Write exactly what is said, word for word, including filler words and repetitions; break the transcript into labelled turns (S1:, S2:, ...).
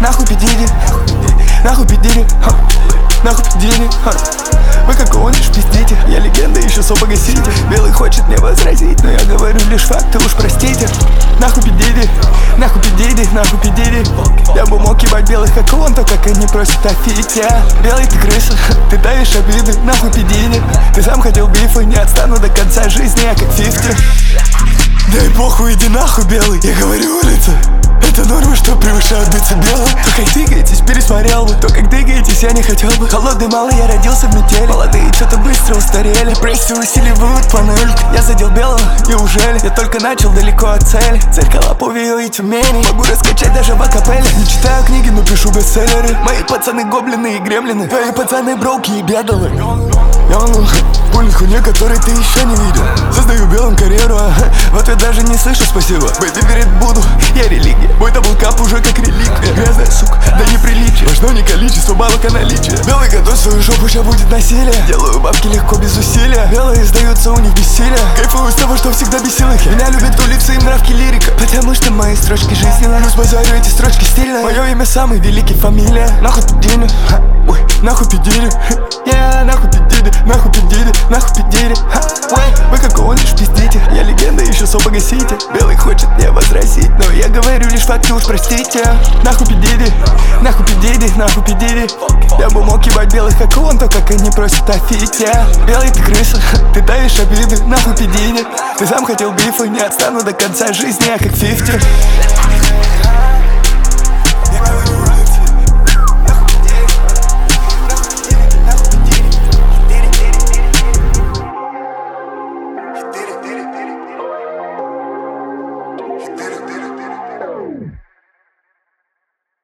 S1: Нахуй пидири, нахуй пидири, нахуй пидири. Вы как гонишь, пиздите. Я легенда, еще со погасите. Белый хочет мне возразить, но я говорю лишь факты, уж простите. Нахуй пидири, нахуй пидири, нахуй пидири. Я бы мог ебать белых, как он, то как они просят о фите. Белый ты крыса, ты давишь обиды. Нахуй пидири, ты сам хотел бифа. Не отстану до конца жизни, я как фифти. Дай похуй, иди нахуй, белый. Я говорю, улица, это норма, что превышают децибелы. То как двигаетесь, пересмотрел бы. То как двигаетесь, я не хотел бы. Холодный малый, я родился в метели. Молодые что-то быстро устарели. Прессы усиливают панель. Я задел белого, неужели? Я только начал далеко от цели. Зеркала Пувио и Тюмени. Могу раскачать даже в акапелле. Не читаю книги, но пишу бестселлеры. Мои пацаны гоблины и гремлины. Твои пацаны броуки и бедовы. Я он пулит хуйне, которой ты еще не видел. Создаю белым карьеру, а в ответ даже не слышу спасибо. Бэйби верит в Будду, я религия. Мой даблкап уже как реликвия. Грязная сука, да неприличие. Важно не количество бабок, а наличие. Белый готовь свою жопу, ща будет насилие. Делаю бабки легко, без усилия. Белые сдаются, у них бессилие. Кайфую с того, что всегда бесил их. Меня любят улицы и нравки лирика. Потому что мои строчки жизненно. Плюс базарю эти строчки стильно. Мое имя самый великий, фамилия. Нахуй пидири, ой, нахуй пидири. Я нахуй пидири, нахуй пидири, нахуй пидири. Вы как гонишь, пиздите. Я легенда, еще со погасите. Белый хочет мне возразить, но я говорю лишь факты, уж простите. Нахуй пидири, нахуй пидири, нахуй пидири. Я бы мог ебать белых, как он, то как они просят о фите. Белый ты крыса, ты давишь обиды. Нахуй пидири, ты сам хотел бифа. Не отстану до конца жизни, я как фифти.
S2: Did it, did it, did it.